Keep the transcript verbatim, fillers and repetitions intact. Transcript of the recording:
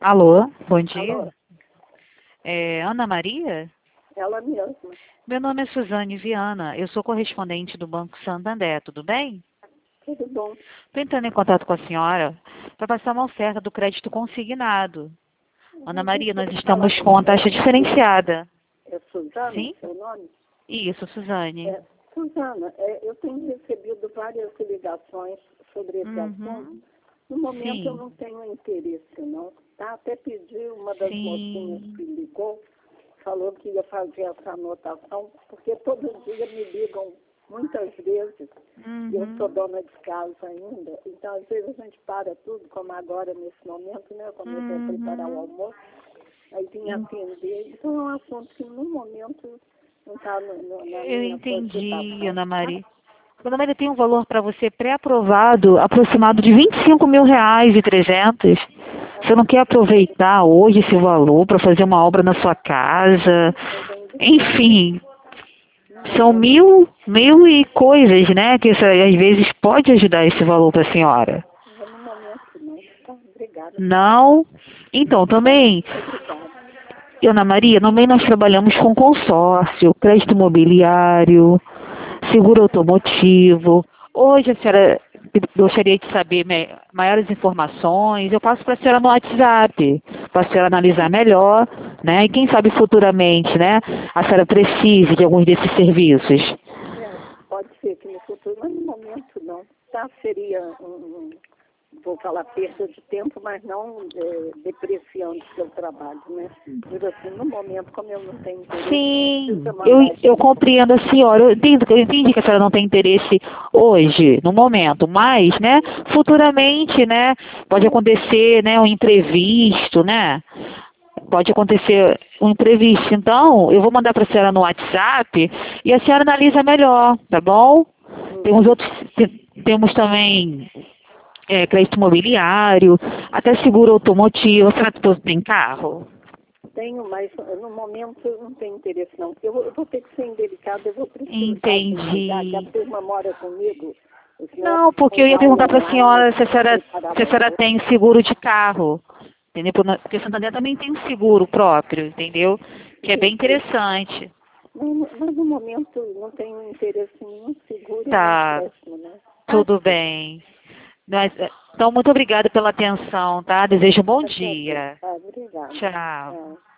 Alô, bom dia. Alô, É Ana Maria? ela mesma. Meu nome é Suzane Viana, eu sou correspondente do Banco Santander, tudo bem? Tudo bom? Estou entrando em contato com a senhora para passar uma oferta do crédito consignado. Ana Maria, nós estamos com a taxa diferenciada. É Suzana, Sim? seu nome? Isso, Suzane. É, Suzana, é, eu tenho recebido várias ligações sobre esse assunto. Uhum. No momento Sim. eu não tenho interesse, não. Tá? Até pedi uma das mocinhas Sim. que ligou, falou que ia fazer essa anotação, porque todo dia me ligam muitas vezes, e eu sou Uhum. dona de casa ainda, então às vezes a gente para tudo, como agora nesse momento, né? Como eu vou preparar o Uhum. almoço, aí vim atender. Então é um assunto que no momento não está na Eu minha entendi, cogitação. Ana Maria. Ana Maria, tem um valor para você pré-aprovado aproximado de vinte e cinco mil reais e trezentos. Você não quer aproveitar hoje esse valor para fazer uma obra na sua casa? Enfim, são mil, mil e coisas, né? Que isso, às vezes pode ajudar esse valor para a senhora. Mas no momento não. Tá, obrigada. Não? Então, também, Obrigada. Ana Maria, também nós trabalhamos com consórcio, crédito imobiliário, seguro automotivo. Hoje a senhora gostaria de saber me- maiores informações, eu passo para a senhora no WhatsApp, para a senhora analisar melhor, né? E quem sabe futuramente, né, a senhora precise de alguns desses serviços. É, pode ser que no futuro, mas no momento não. Tá, seria um, um- vou falar perda de tempo, mas não é, depreciando o seu trabalho, né? Digo assim, no momento, como eu não tenho interesse, Sim, precisa eu, mandar esse eu compreendo a senhora. Eu entendo, eu entendi que a senhora não tem interesse hoje, no momento, mas, né, futuramente, né, pode acontecer, né, um imprevisto, né? Pode acontecer um imprevisto. Então, eu vou mandar para a senhora no WhatsApp e a senhora analisa melhor, tá bom? Temos outros, te- temos também é, crédito imobiliário, até seguro automotivo. A senhora tem carro? Tenho, mas no momento eu não tenho interesse, não. Eu, vou eu vou ter que ser indelicada, eu vou precisar desligar, que a Entendi. turma mora comigo. O senhor Não, porque eu tem ia aula perguntar para a online, senhora se a senhora, preparar se a o senhora almoço. tem seguro de carro. Entendeu? Porque o Santander também tem um seguro próprio, entendeu? Que é bem interessante. Não, mas no momento não tenho interesse em nenhum seguro e nem Tá, empréstimo, não. Tá, tudo bem. Mas, eh, então, muito obrigada pela atenção, tá? Desejo um bom até bem. dia. Tá, obrigada. Tchau. Tchau.